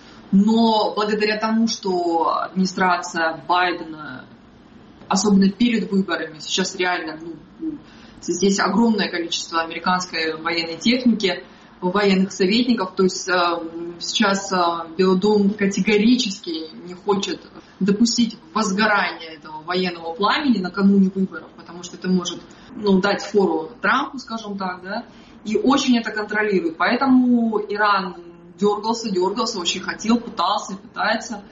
Но благодаря тому, что администрация Байдена, особенно перед выборами, сейчас реально ну, здесь огромное количество американской военной техники, военных советников, то есть сейчас Белый дом категорически не хочет допустить возгорания этого военного пламени накануне выборов, потому что это может ну, дать фору Трампу, скажем так, да, и очень это контролирует. Поэтому Иран дергался, дергался, очень хотел, пытался, пытается,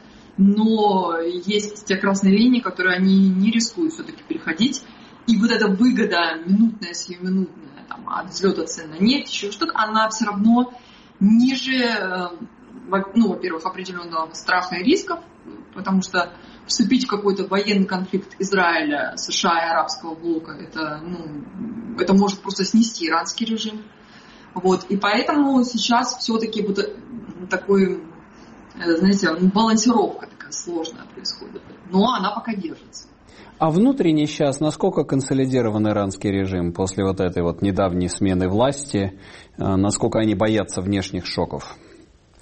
но есть те красные линии, которые они не рискуют все-таки переходить. И вот эта выгода минутная, сиюминутная, там, от взлета цен на нефть, еще что-то, она все равно ниже, ну, во-первых, определенного страха и рисков, потому что вступить в какой-то военный конфликт Израиля, США и арабского блока, это, ну, это может просто снести иранский режим. Вот. И поэтому сейчас все-таки вот такой, знаете, балансировка такая сложная происходит. Но она пока держится. А внутренне сейчас насколько консолидирован иранский режим после вот этой вот недавней смены власти? Насколько они боятся внешних шоков? В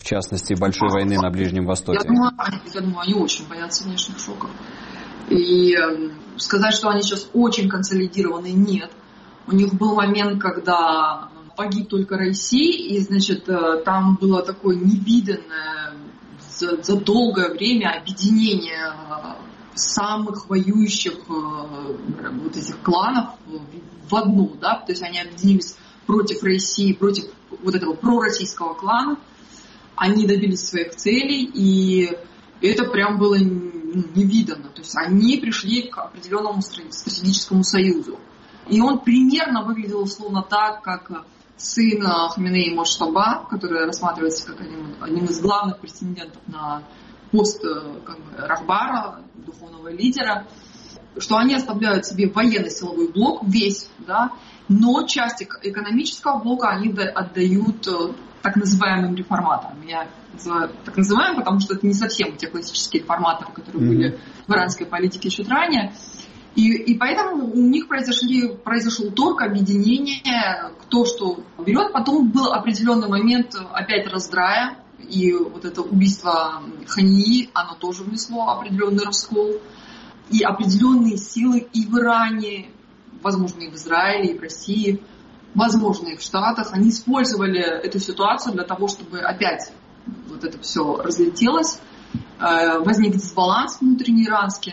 частности, большой войны на Ближнем Востоке? Я думаю, я думаю, они очень боятся внешних шоков. И сказать, что они сейчас очень консолидированы, нет. У них был момент, когда погиб только Раиси, и, значит, там было такое невиданное за, за долгое время объединение самых воюющих вот этих кланов в одну, да, то есть они объединились против Раиси, против вот этого пророссийского клана, они добились своих целей, и это прям было невиданно, то есть они пришли к определенному стратегическому союзу, и он примерно выглядел словно так, как сын Хаминеи Моджтаба, который рассматривается как один, один из главных претендентов на пост как бы, Рахбара, духовного лидера, что они оставляют себе военный силовой блок весь, да, но часть экономического блока они отдают так называемым реформаторам. Я называю так называемым, потому что это не совсем те классические реформаторы, которые mm-hmm. были в иранской политике чуть ранее. И, и поэтому у них произошли, произошел торг, объединение, кто что берет. Потом был определенный момент опять раздрая. И вот это убийство Хании, оно тоже внесло определенный раскол. И определенные силы и в Иране, возможно, и в Израиле, и в России, возможно, и в Штатах, они использовали эту ситуацию для того, чтобы опять вот это все разлетелось, возник дисбаланс внутренний иранский.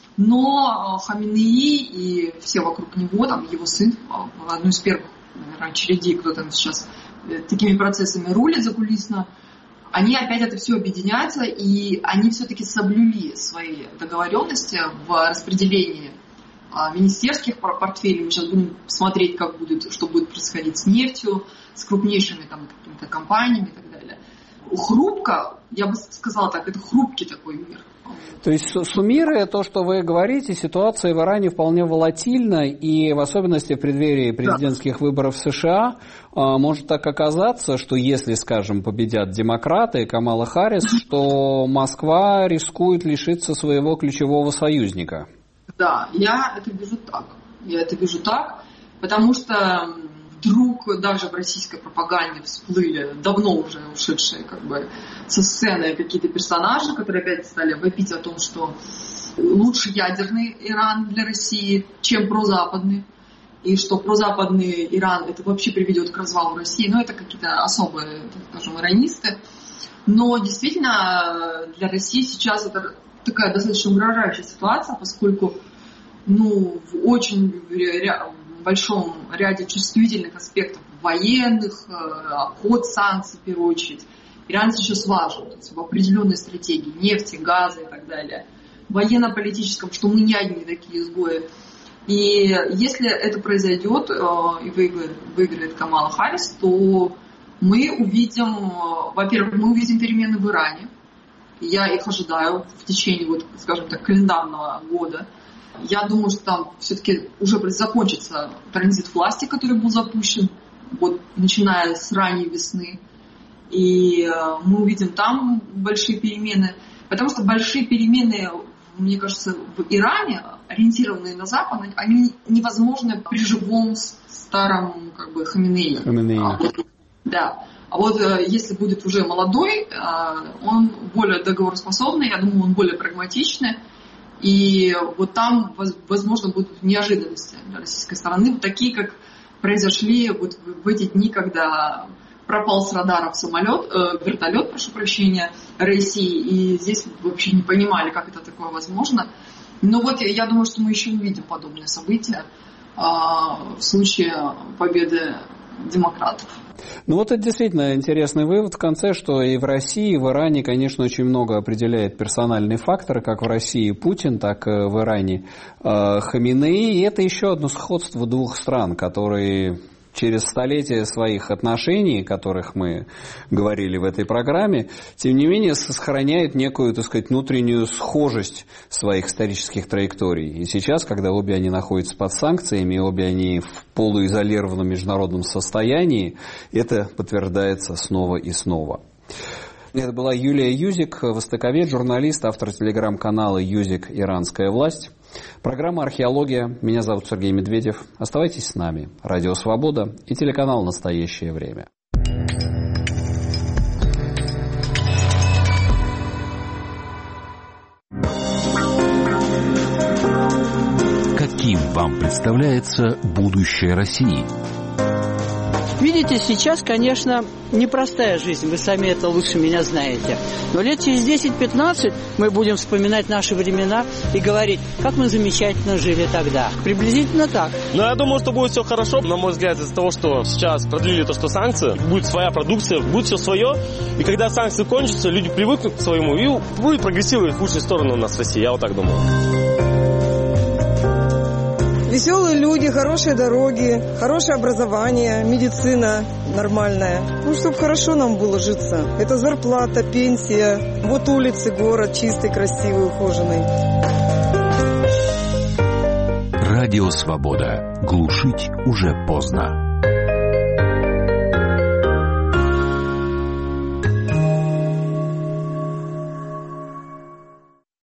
Но Хаминеи и все вокруг него, там его сын, одну из первых, наверное, очередей, кто там сейчас такими процессами рулит закулисно, они опять это все объединяются, и они все-таки соблюли свои договоренности в распределении министерских портфелей. Мы сейчас будем смотреть, как будет, что будет происходить с нефтью, с крупнейшими там, какими-то компаниями и так далее. Хрупко, я бы сказала так, это хрупкий такой мир. То есть, суммируя то, что вы говорите, ситуация в Иране вполне волатильна, и в особенности в преддверии президентских да. выборов в США может так оказаться, что если, скажем, победят демократы, Камала Харрис, что Москва рискует лишиться своего ключевого союзника. Да, я это вижу так. Я это вижу так, потому что вдруг даже в российской пропаганде всплыли давно уже ушедшие как бы со сцены какие-то персонажи, которые опять стали вопить о том, что лучше ядерный Иран для России, чем прозападный, и что прозападный Иран это вообще приведет к развалу России. Но это какие-то особые, так скажем, иранисты. Но действительно для России сейчас это такая достаточно угрожающая ситуация, поскольку ну, в очень в большом ряде чувствительных аспектов военных, обход санкций в первую очередь, Иран сейчас важен, то есть в определенной стратегии нефти, газа и так далее, в военно-политическом, что мы не одни такие изгои. И если это произойдет и выиграет, выиграет Камала Харрис, то мы увидим, во-первых, мы увидим перемены в Иране. Я их ожидаю в течение, вот, скажем так, календарного года. Я думаю, что там все-таки уже закончится транзит власти, который был запущен, вот, начиная с ранней весны. И мы увидим там большие перемены. Потому что большие перемены, мне кажется, в Иране, ориентированные на Запад, они невозможны при живом старом как бы, Хаминеи. Хаминеи. А вот, да. А вот если будет уже молодой, он более договороспособный, я думаю, он более прагматичный. И вот там, возможно, будут неожиданности для российской стороны, вот такие, как произошли вот в эти дни, когда пропал с радаров самолет, э, вертолет, прошу прощения, России, и здесь вообще не понимали, как это такое возможно. Но вот я думаю, что мы еще увидим подобные события э, в случае победы демократов. Ну вот это действительно интересный вывод в конце, что и в России, и в Иране, конечно, очень много определяет персональные факторы, как в России Путин, так и в Иране Хаминеи. И это еще одно сходство двух стран, которые через столетия своих отношений, о которых мы говорили в этой программе, тем не менее сохраняют некую, так сказать, внутреннюю схожесть своих исторических траекторий. И сейчас, когда обе они находятся под санкциями, обе они в полуизолированном международном состоянии, это подтверждается снова и снова. Это была Юлия Юзик, востоковед, журналист, автор телеграм-канала «Юзик. Иранская власть». Программа «Археология». Меня зовут Сергей Медведев. Оставайтесь с нами. Радио «Свобода» и телеканал «Настоящее время». вам представляется будущее России? Видите, сейчас, конечно, непростая жизнь, вы сами это лучше меня знаете. Но лет через десять-пятнадцать мы будем вспоминать наши времена и говорить, как мы замечательно жили тогда. Приблизительно так. Но я думаю, что будет все хорошо. На мой взгляд, из-за того, что сейчас продлили то, что санкции, будет своя продукция, будет все свое. И когда санкции кончатся, люди привыкнут к своему и будет прогрессировать в лучшую сторону у нас в России. Я вот так думаю. Веселые люди, хорошие дороги, хорошее образование, медицина нормальная. Ну, чтобы хорошо нам было житься. Это зарплата, пенсия, вот улицы, город чистый, красивый, ухоженный. Радио «Свобода». Глушить уже поздно.